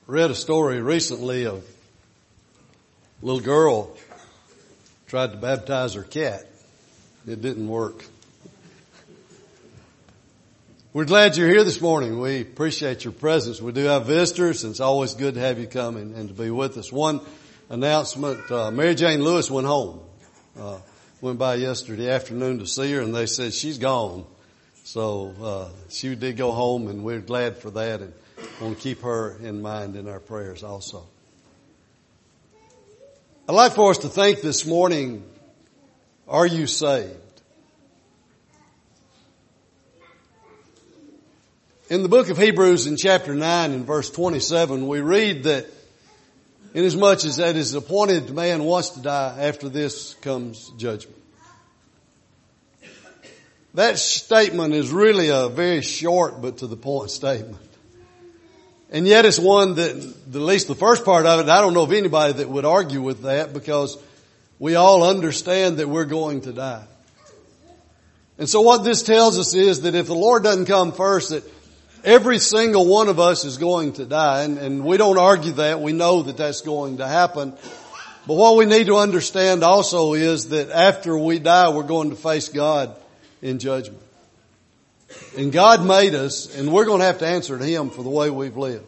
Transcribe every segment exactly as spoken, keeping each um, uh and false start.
Read a story recently of a little girl tried to baptize her cat. It didn't work. We're glad you're here this morning. We appreciate your presence. We do have visitors, and it's always good to have you come and, and to be with us. One announcement, uh, Mary Jane Lewis went home. Uh, went by yesterday afternoon to see her, and they said she's gone. So uh, she did go home, and we're glad for that, and want to keep her in mind in our prayers also. I'd like for us to think this morning, are you saved? In the book of Hebrews in chapter nine and verse twenty-seven, we read that inasmuch as that is appointed man wants to die, after this comes judgment. That statement is really a very short but to the point statement. And yet it's one that, at least the first part of it, I don't know of anybody that would argue with that, because we all understand that we're going to die. And so what this tells us is that if the Lord doesn't come first, that every single one of us is going to die. And, and we don't argue that. We know that that's going to happen. But what we need to understand also is that after we die, we're going to face God in judgment. And God made us, and we're going to have to answer to Him for the way we've lived.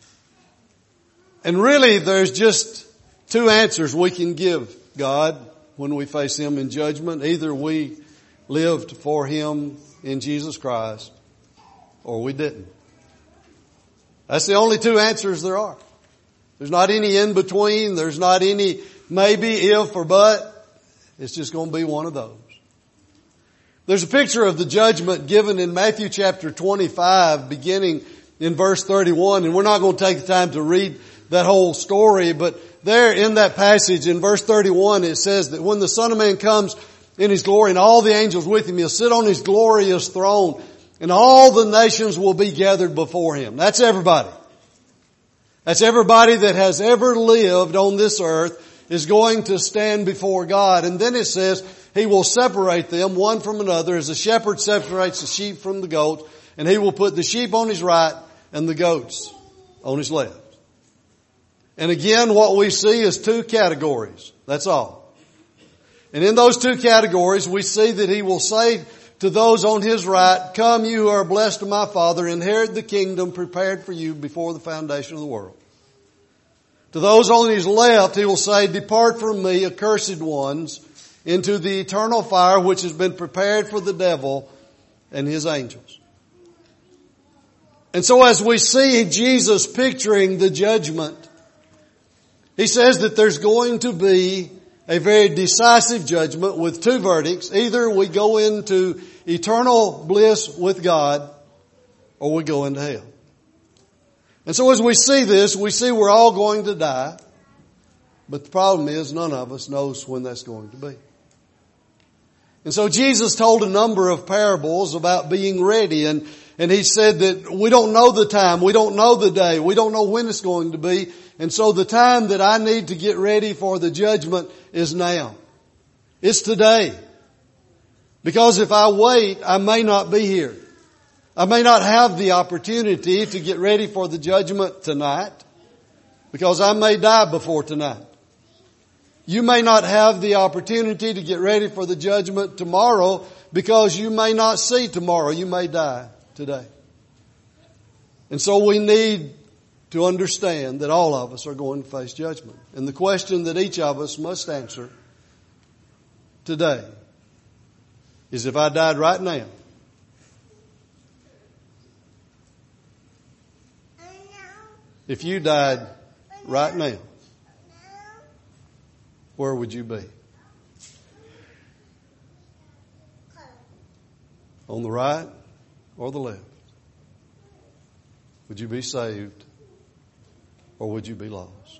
And really, there's just two answers we can give God when we face Him in judgment. Either we lived for Him in Jesus Christ, or we didn't. That's the only two answers there are. There's not any in between. There's not any maybe, if, or but. It's just going to be one of those. There's a picture of the judgment given in Matthew chapter twenty-five, beginning in verse thirty-one. And we're not going to take the time to read that whole story, but there in that passage in verse thirty-one, it says that when the Son of Man comes in His glory and all the angels with Him, He'll sit on His glorious throne, and all the nations will be gathered before Him. That's everybody. That's everybody that has ever lived on this earth is going to stand before God. And then it says He will separate them one from another, as a shepherd separates the sheep from the goats, and He will put the sheep on His right and the goats on His left. And again, what we see is two categories. That's all. And in those two categories, we see that He will say to those on His right, "Come, you who are blessed of my Father, inherit the kingdom prepared for you before the foundation of the world." To those on His left, He will say, "Depart from me, accursed ones, into the eternal fire which has been prepared for the devil and his angels." And so as we see Jesus picturing the judgment, He says that there's going to be a very decisive judgment with two verdicts. Either we go into eternal bliss with God, or we go into hell. And so as we see this, we see we're all going to die. But the problem is none of us knows when that's going to be. And so Jesus told a number of parables about being ready. And, and He said that we don't know the time. We don't know the day. We don't know when it's going to be. And so the time that I need to get ready for the judgment is now. It's today. Because if I wait, I may not be here. I may not have the opportunity to get ready for the judgment tonight, because I may die before tonight. You may not have the opportunity to get ready for the judgment tomorrow, because you may not see tomorrow. You may die today. And so we need to understand that all of us are going to face judgment. And the question that each of us must answer today is, if I died right now, if you died right now, where would you be? On the right or the left? Would you be saved, or would you be lost?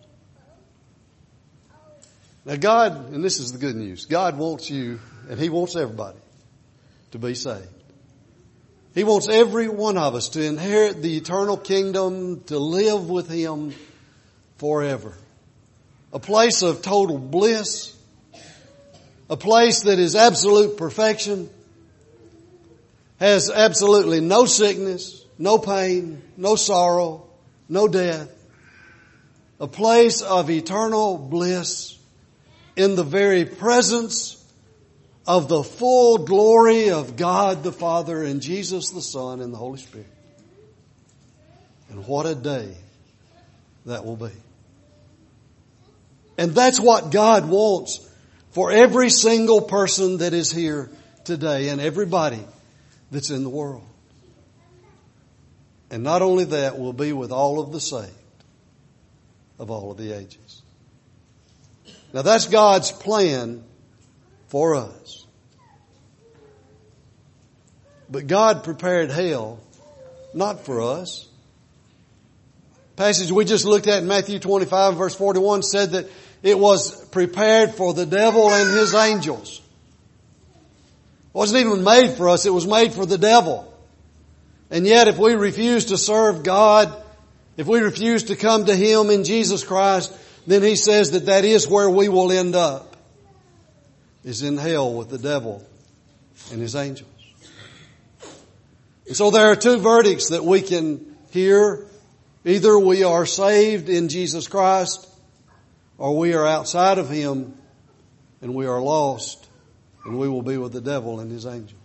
Now God, and this is the good news, God wants you, and He wants everybody to be saved. He wants every one of us to inherit the eternal kingdom, to live with Him forever. A place of total bliss. A place that is absolute perfection. Has absolutely no sickness, no pain, no sorrow, no death. a place of eternal bliss in the very presence of the full glory of God the Father and Jesus the Son and the Holy Spirit. And what a day that will be. And that's what God wants for every single person that is here today and everybody that's in the world. And not only that, we'll be with all of the saved of all of the ages. Now that's God's plan for us. But God prepared hell not for us. Passage we just looked at in Matthew twenty-five verse forty-one said that it was prepared for the devil and his angels. It wasn't even made for us, it was made for the devil. And yet if we refuse to serve God, if we refuse to come to Him in Jesus Christ, then He says that that is where we will end up, is in hell with the devil and his angels. And so there are two verdicts that we can hear. Either we are saved in Jesus Christ, or we are outside of Him and we are lost and we will be with the devil and his angels.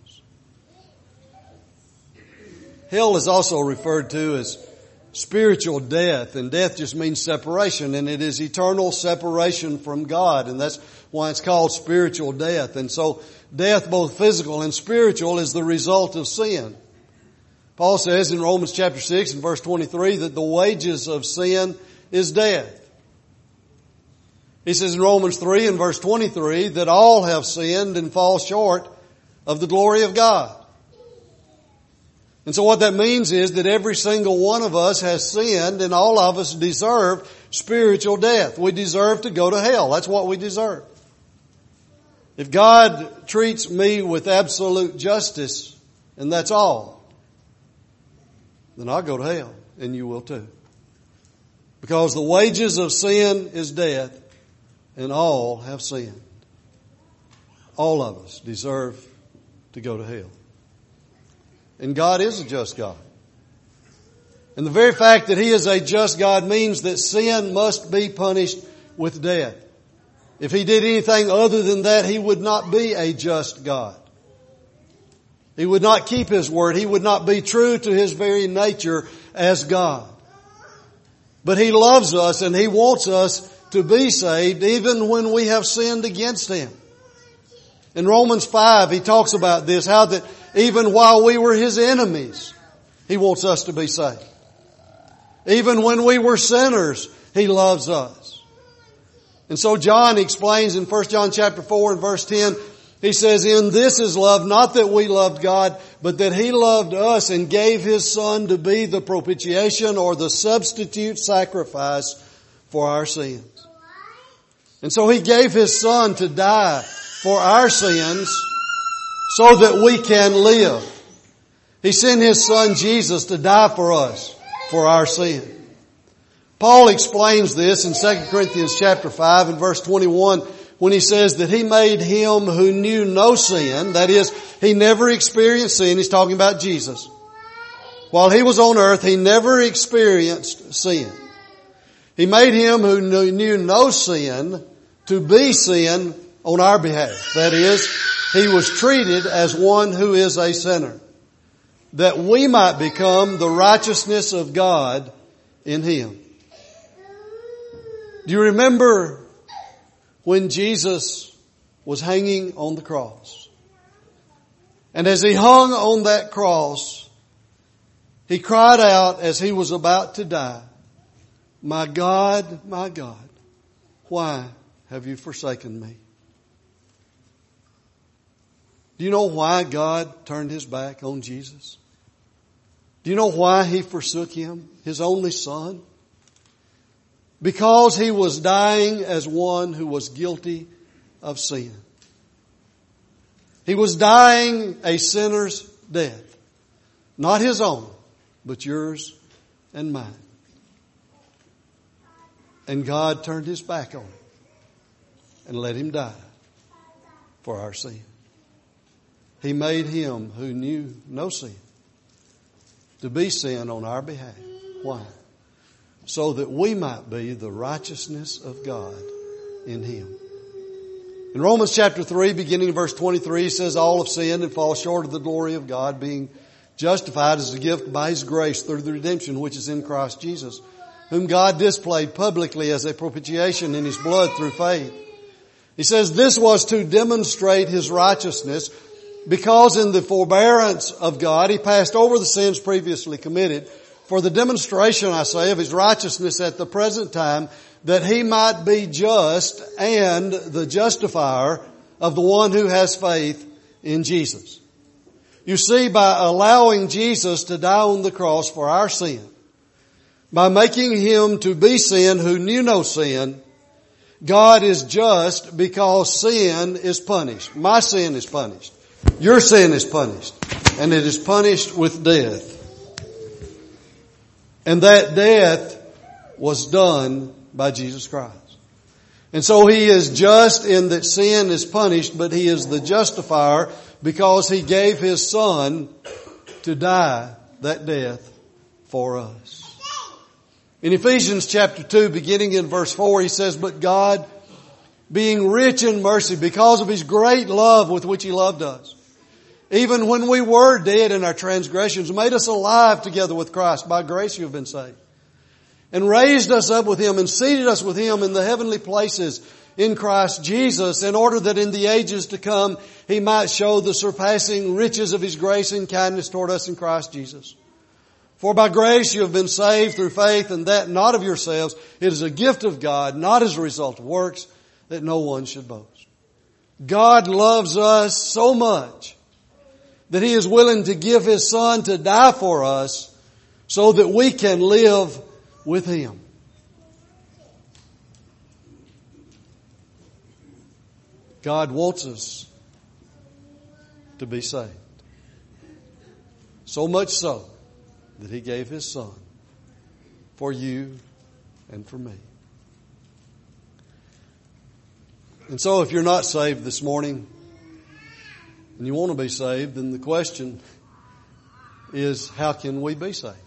Hell is also referred to as spiritual death, and death just means separation, and it is eternal separation from God, and that's why it's called spiritual death. And so death, both physical and spiritual, is the result of sin. Paul says in Romans chapter six and verse twenty-three that the wages of sin is death. He says in Romans three and verse twenty-three that all have sinned and fall short of the glory of God. And so what that means is that every single one of us has sinned, and all of us deserve spiritual death. We deserve to go to hell. That's what we deserve. If God treats me with absolute justice, and that's all, then I'll go to hell, and you will too. Because the wages of sin is death, and all have sinned. All of us deserve to go to hell. And God is a just God. And the very fact that He is a just God means that sin must be punished with death. If He did anything other than that, He would not be a just God. He would not keep His word. He would not be true to His very nature as God. But He loves us and He wants us to be saved even when we have sinned against Him. In Romans five, He talks about this, how that even while we were His enemies, He wants us to be saved. Even when we were sinners, He loves us. And so John explains in First John chapter four and verse ten, he says, "In this is love, not that we loved God, but that He loved us and gave His Son to be the propitiation or the substitute sacrifice for our sins." And so He gave His Son to die for our sins so that we can live. He sent His Son Jesus to die for us, for our sin. Paul explains this in Second Corinthians chapter five and verse twenty-one when he says that He made Him who knew no sin, that is, He never experienced sin. He's talking about Jesus. While He was on earth, He never experienced sin. He made Him who knew no sin to be sin on our behalf. That is, He was treated as one who is a sinner, that we might become the righteousness of God in Him. Do you remember when Jesus was hanging on the cross? And as He hung on that cross, He cried out as He was about to die, "My God, my God, why have you forsaken me?" Do you know why God turned His back on Jesus? Do you know why He forsook Him, His only Son? Because He was dying as one who was guilty of sin. He was dying a sinner's death. Not His own, but yours and mine. And God turned His back on Him and let Him die for our sin. He made Him who knew no sin to be sin on our behalf. Why? so that we might be the righteousness of God in Him. In Romans chapter three, beginning in verse twenty-three, it says, all have sinned and fall short of the glory of God, being justified as a gift by His grace through the redemption which is in Christ Jesus, whom God displayed publicly as a propitiation in His blood through faith. He says this was to demonstrate His righteousness, because in the forbearance of God He passed over the sins previously committed, for the demonstration, I say, of His righteousness at the present time, that He might be just and the justifier of the one who has faith in Jesus. You see, by allowing Jesus to die on the cross for our sin, by making Him to be sin who knew no sin, God is just because sin is punished. My sin is punished. Your sin is punished. And it is punished with death. And that death was done by Jesus Christ. And so He is just in that sin is punished, but He is the justifier because He gave His Son to die that death for us. In Ephesians chapter two, beginning in verse four, He says, but God, being rich in mercy, because of His great love with which He loved us, even when we were dead in our transgressions, made us alive together with Christ. By grace you have been saved. And raised us up with Him and seated us with Him in the heavenly places in Christ Jesus, in order that in the ages to come He might show the surpassing riches of His grace and kindness toward us in Christ Jesus. For by grace you have been saved through faith, and that not of yourselves. It is a gift of God, not as a result of works, that no one should boast. God loves us so much that He is willing to give His Son to die for us so that we can live with Him. God wants us to be saved. So much so that He gave His Son for you and for me. And so if you're not saved this morning and you want to be saved, then the question is, how can we be saved?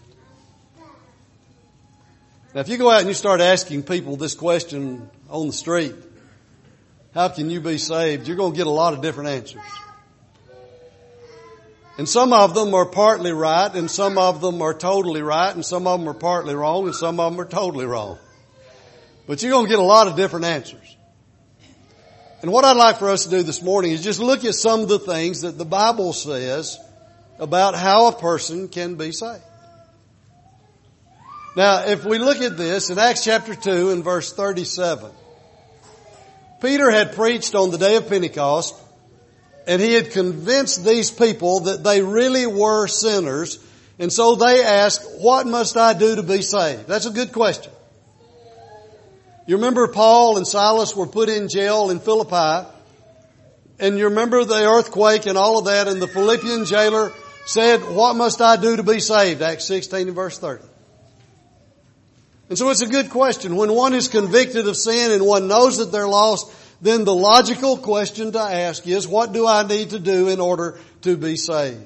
Now, if you go out and you start asking people this question on the street, how can you be saved? You're going to get a lot of different answers. And some of them are partly right, and some of them are totally right, and some of them are partly wrong, and some of them are totally wrong. But you're going to get a lot of different answers. And what I'd like for us to do this morning is just look at some of the things that the Bible says about how a person can be saved. Now, if we look at this in Acts chapter two and verse thirty-seven, Peter had preached on the day of Pentecost, and he had convinced these people that they really were sinners, and so they asked, what must I do to be saved? That's a good question. You remember Paul and Silas were put in jail in Philippi, and you remember the earthquake and all of that, and the Philippian jailer said, what must I do to be saved? Acts sixteen and verse thirty. And so it's a good question. When one is convicted of sin and one knows that they're lost, then the logical question to ask is, what do I need to do in order to be saved?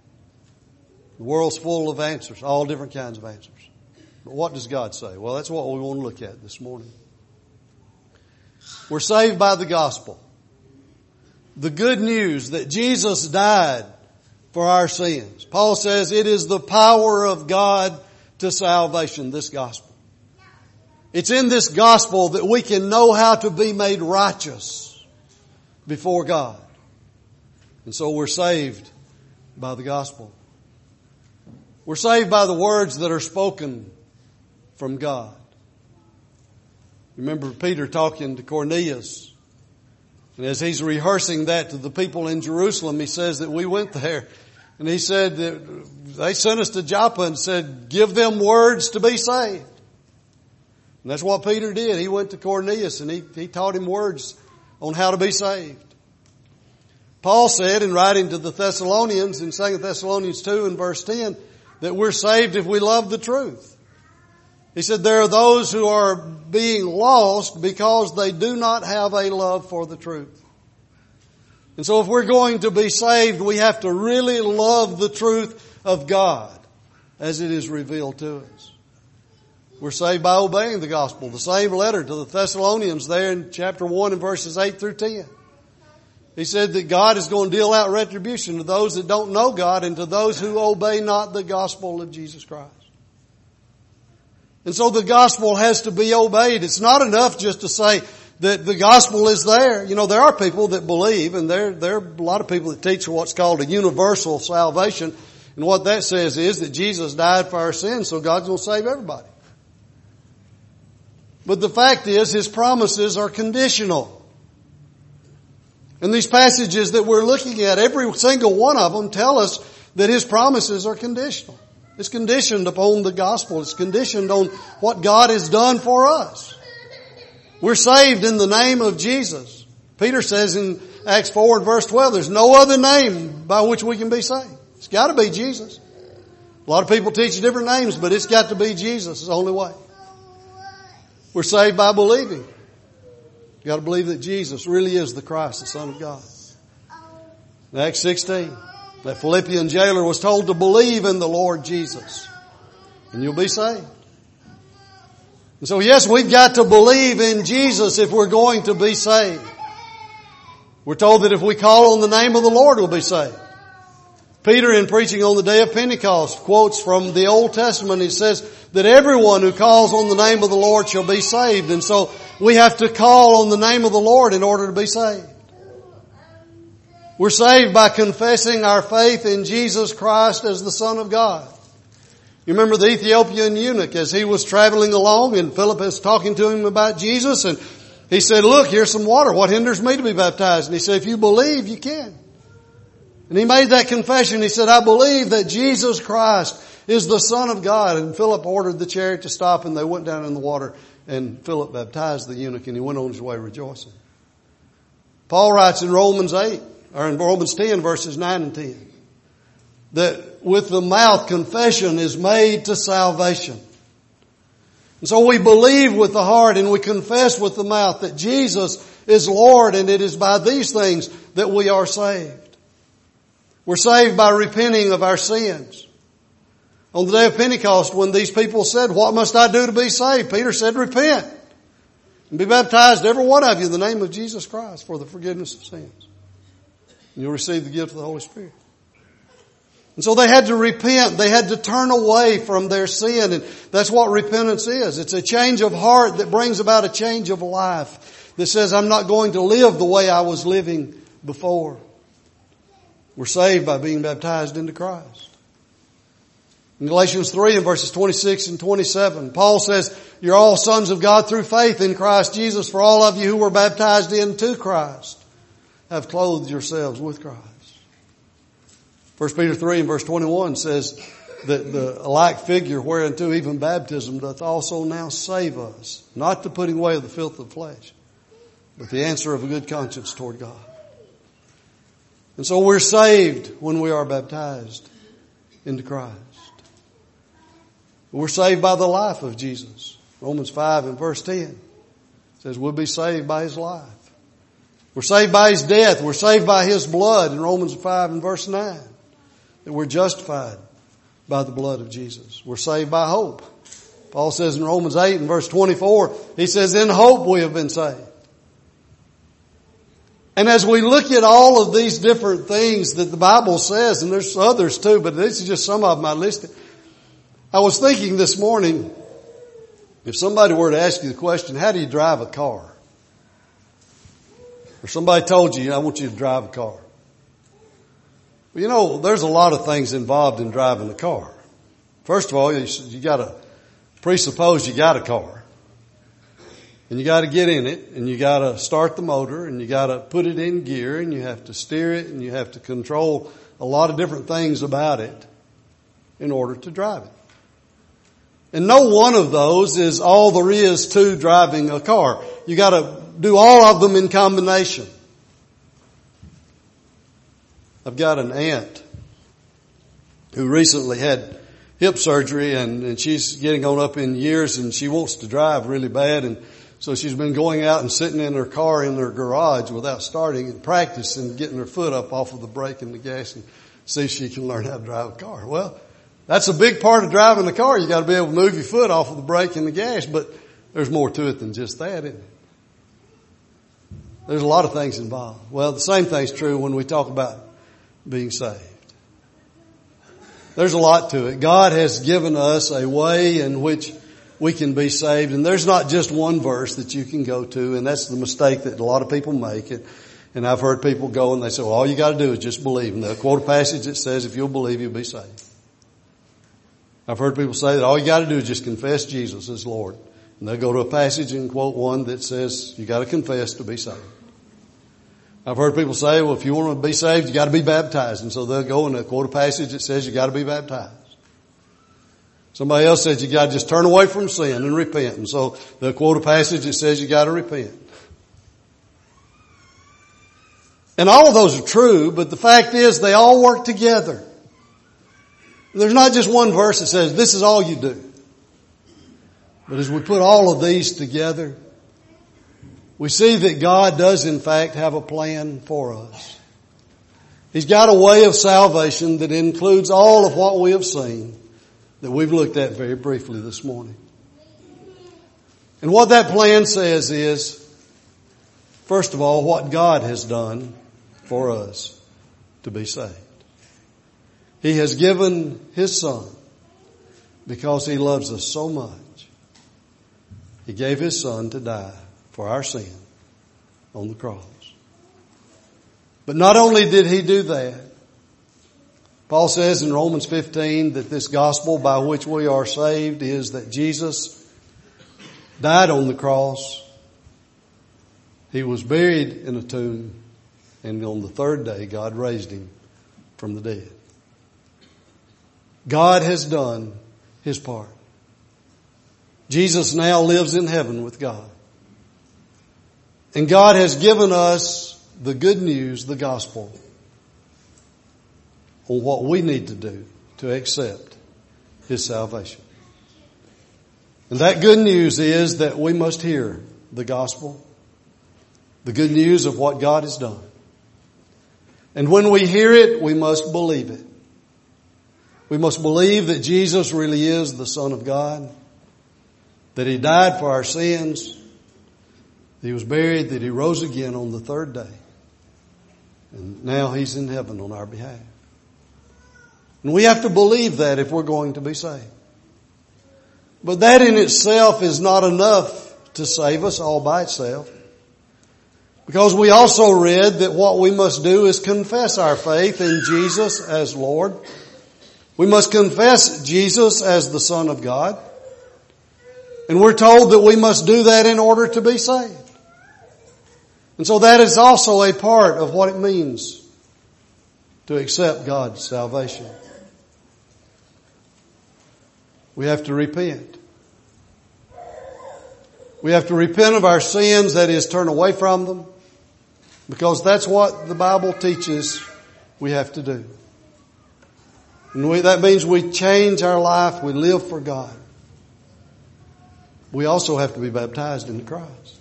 The world's full of answers, all different kinds of answers. But what does God say? Well, that's what we want to look at this morning. We're saved by the gospel. The good news that Jesus died for our sins. Paul says it is the power of God to salvation, this gospel. It's in this gospel that we can know how to be made righteous before God. And so we're saved by the gospel. We're saved by the words that are spoken from God. Remember Peter talking to Cornelius. And as he's rehearsing that to the people in Jerusalem, he says that we went there. And he said that they sent us to Joppa and said, give them words to be saved. And that's what Peter did. He went to Cornelius and he, he taught him words on how to be saved. Paul said in writing to the Thessalonians in Second Thessalonians two and verse ten that we're saved if we love the truth. He said there are those who are being lost because they do not have a love for the truth. And so if we're going to be saved, we have to really love the truth of God as it is revealed to us. We're saved by obeying the gospel. The same letter to the Thessalonians there in chapter one and verses eight through ten. He said that God is going to deal out retribution to those that don't know God and to those who obey not the gospel of Jesus Christ. And so the gospel has to be obeyed. It's not enough just to say that the gospel is there. You know, there are people that believe, and there, there are a lot of people that teach what's called a universal salvation. And what that says is that Jesus died for our sins, so God's going to save everybody. But the fact is, His promises are conditional. And these passages that we're looking at, every single one of them tell us that His promises are conditional. It's conditioned upon the gospel. It's conditioned on what God has done for us. We're saved in the name of Jesus. Peter says in Acts four and verse twelve, there's no other name by which we can be saved. It's got to be Jesus. A lot of people teach different names, but it's got to be Jesus. It's the only way. We're saved by believing. You got to believe that Jesus really is the Christ, the Son of God. In Acts sixteen, that Philippian jailer was told to believe in the Lord Jesus, and you'll be saved. And so yes, we've got to believe in Jesus if we're going to be saved. We're told that if we call on the name of the Lord, we'll be saved. Peter, in preaching on the day of Pentecost, quotes from the Old Testament. He says that everyone who calls on the name of the Lord shall be saved. And so we have to call on the name of the Lord in order to be saved. We're saved by confessing our faith in Jesus Christ as the Son of God. You remember the Ethiopian eunuch as he was traveling along and Philip is talking to him about Jesus, and he said, look, here's some water. What hinders me to be baptized? And he said, if you believe, you can. And he made that confession. He said, I believe that Jesus Christ is the Son of God. And Philip ordered the chariot to stop, and they went down in the water, and Philip baptized the eunuch, and he went on his way rejoicing. Paul writes in Romans eight, or in Romans ten, verses nine and ten, that with the mouth confession is made to salvation. And so we believe with the heart and we confess with the mouth that Jesus is Lord, and it is by these things that we are saved. We're saved by repenting of our sins. On the day of Pentecost, when these people said, what must I do to be saved? Peter said, repent and be baptized, every one of you, in the name of Jesus Christ for the forgiveness of sins. And you'll receive the gift of the Holy Spirit. And so they had to repent. They had to turn away from their sin. And that's what repentance is. It's a change of heart that brings about a change of life. That says, I'm not going to live the way I was living before. We're saved by being baptized into Christ. In Galatians three and verses twenty-six and twenty-seven, Paul says, you're all sons of God through faith in Christ Jesus, for all of you who were baptized into Christ have clothed yourselves with Christ. First Peter three and verse twenty-one says that the like figure whereunto even baptism doth also now save us, not the putting away of the filth of the flesh, but the answer of a good conscience toward God. And so we're saved when we are baptized into Christ. We're saved by the life of Jesus. Romans five and verse ten says we'll be saved by His life. We're saved by His death. We're saved by His blood in Romans five and verse nine. That we're justified by the blood of Jesus. We're saved by hope. Paul says in Romans eight and verse twenty-four, he says, in hope we have been saved. And as we look at all of these different things that the Bible says, and there's others too, but this is just some of them I listed. I was thinking this morning, if somebody were to ask you the question, how do you drive a car? Or somebody told you, I want you to drive a car. Well, you know, there's a lot of things involved in driving a car. First of all, you, you got to presuppose you got a car. And you got to get in it, and you got to start the motor, and you got to put it in gear, and you have to steer it, and you have to control a lot of different things about it in order to drive it. And no one of those is all there is to driving a car. You got to do all of them in combination. I've got an aunt who recently had hip surgery, and, and she's getting on up in years, and she wants to drive really bad, and so she's been going out and sitting in her car in her garage without starting and practicing getting her foot up off of the brake and the gas and see if she can learn how to drive a car. Well, That's a big part of driving the car. You got to be able to move your foot off of the brake and the gas, but there's more to it than just that, isn't it? There's a lot of things involved. Well, the same thing's true when we talk about being saved. There's a lot to it. God has given us a way in which we can be saved, and there's not just one verse that you can go to, and that's the mistake that a lot of people make. It, and I've heard people go and they say, well, all you got to do is just believe. And they'll quote a passage that says, if you'll believe, you'll be saved. I've heard people say that all you got to do is just confess Jesus as Lord. And they'll go to a passage and quote one that says you got to confess to be saved. I've heard people say, well, if you want to be saved, you got to be baptized. And so they'll go and they'll quote a passage that says you got to be baptized. Somebody else said you got to just turn away from sin and repent. And so they'll quote a passage that says you got to repent. And all of those are true, but the fact is they all work together. There's not just one verse that says this is all you do. But as we put all of these together, we see that God does in fact have a plan for us. He's got a way of salvation that includes all of what we have seen that we've looked at very briefly this morning. And what that plan says is, first of all, what God has done for us to be saved. He has given His Son because He loves us so much. He gave His Son to die for our sin on the cross. But not only did He do that, Paul says in Romans fifteen that this gospel by which we are saved is that Jesus died on the cross. He was buried in a tomb, and on the third day God raised Him from the dead. God has done His part. Jesus now lives in heaven with God. And God has given us the good news, the gospel, on what we need to do to accept His salvation. And that good news is that we must hear the gospel, the good news of what God has done. And when we hear it, we must believe it. We must believe that Jesus really is the Son of God, that He died for our sins, that He was buried, that He rose again on the third day. And now He's in heaven on our behalf. And we have to believe that if we're going to be saved. But that in itself is not enough to save us all by itself. Because we also read that what we must do is confess our faith in Jesus as Lord. We must confess Jesus as the Son of God. And we're told that we must do that in order to be saved. And so that is also a part of what it means to accept God's salvation. We have to repent. We have to repent of our sins, that is, turn away from them, because that's what the Bible teaches we have to do. And we, that means we change our life, we live for God. We also have to be baptized into Christ.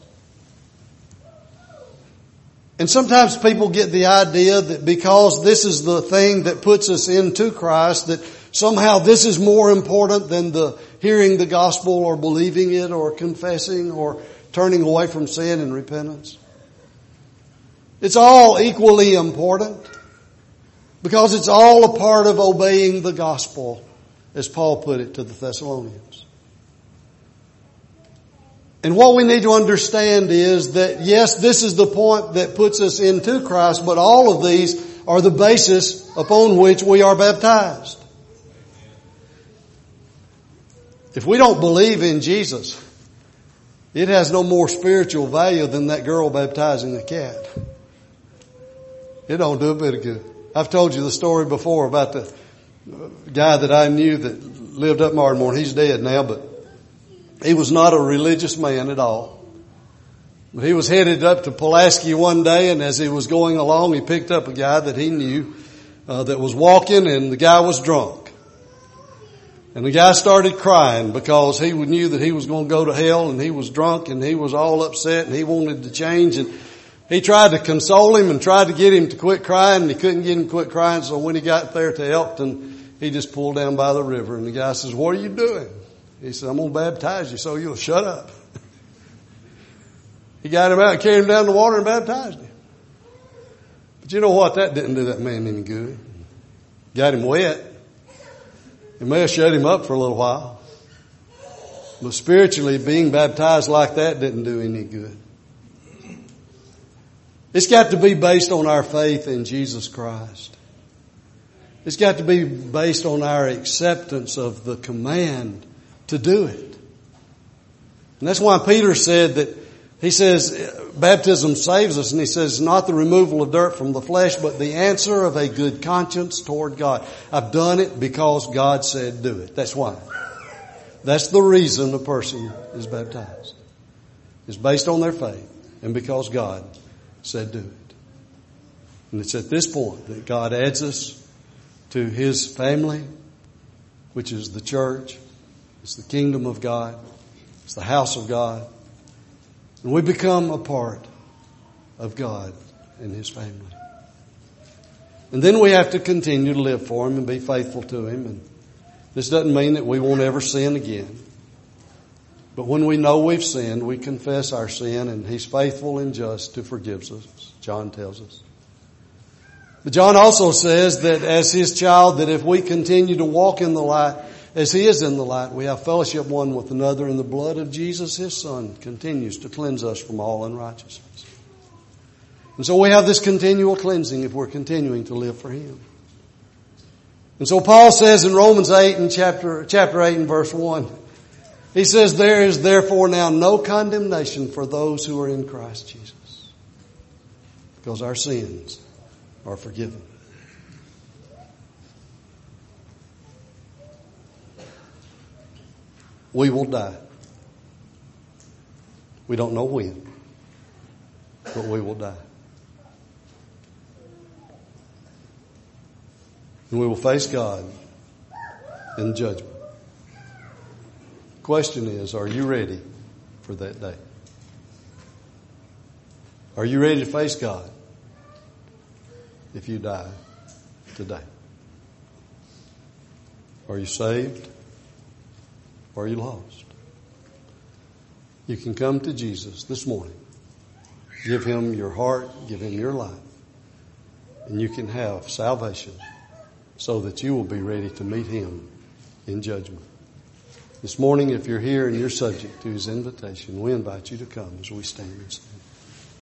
And sometimes people get the idea that because this is the thing that puts us into Christ, that somehow this is more important than the hearing the gospel or believing it or confessing or turning away from sin and repentance. It's all equally important because it's all a part of obeying the gospel, as Paul put it to the Thessalonians. And what we need to understand is that, yes, this is the point that puts us into Christ, but all of these are the basis upon which we are baptized. If we don't believe in Jesus, it has no more spiritual value than that girl baptizing a cat. It don't do a bit of good. I've told you the story before about the guy that I knew that lived up Ardmore. He's dead now, but he was not a religious man at all. But he was headed up to Pulaski one day, and as he was going along, he picked up a guy that he knew uh, that was walking, and the guy was drunk. And the guy started crying because he knew that he was going to go to hell, and he was drunk, and he was all upset, and he wanted to change. And he tried to console him and tried to get him to quit crying, and he couldn't get him to quit crying. So when he got there to Elkton, he just pulled down by the river, and the guy says, "What are you doing?" He said, "I'm going to baptize you so you'll shut up." He got him out and carried him down the water and baptized him. But you know what? That didn't do that man any good. Got him wet. It may have shut him up for a little while. But spiritually, being baptized like that didn't do any good. It's got to be based on our faith in Jesus Christ. It's got to be based on our acceptance of the command to do it. And that's why Peter said that, he says, baptism saves us, and he says, not the removal of dirt from the flesh, but the answer of a good conscience toward God. I've done it because God said do it. That's why. That's the reason a person is baptized. It's based on their faith and because God said do it. And it's at this point that God adds us to His family, which is the church. It's the kingdom of God. It's the house of God. And we become a part of God and His family. And then we have to continue to live for Him and be faithful to Him. And this doesn't mean that we won't ever sin again. But when we know we've sinned, we confess our sin, and He's faithful and just to forgive us, John tells us. But John also says that as His child, that if we continue to walk in the light, as He is in the light, we have fellowship one with another, and the blood of Jesus, His Son, continues to cleanse us from all unrighteousness. And so we have this continual cleansing if we're continuing to live for Him. And so Paul says in Romans eight and chapter, chapter eight and verse one, he says, there is therefore now no condemnation for those who are in Christ Jesus, because our sins are forgiven. We will die. We don't know when, but we will die. And we will face God in judgment. The question is, are you ready for that day? Are you ready to face God if you die today? Are you saved? Or are you lost? You can come to Jesus this morning. Give Him your heart, give Him your life, and you can have salvation so that you will be ready to meet Him in judgment. This morning, if you're here and you're subject to His invitation, we invite you to come as we stand and sing.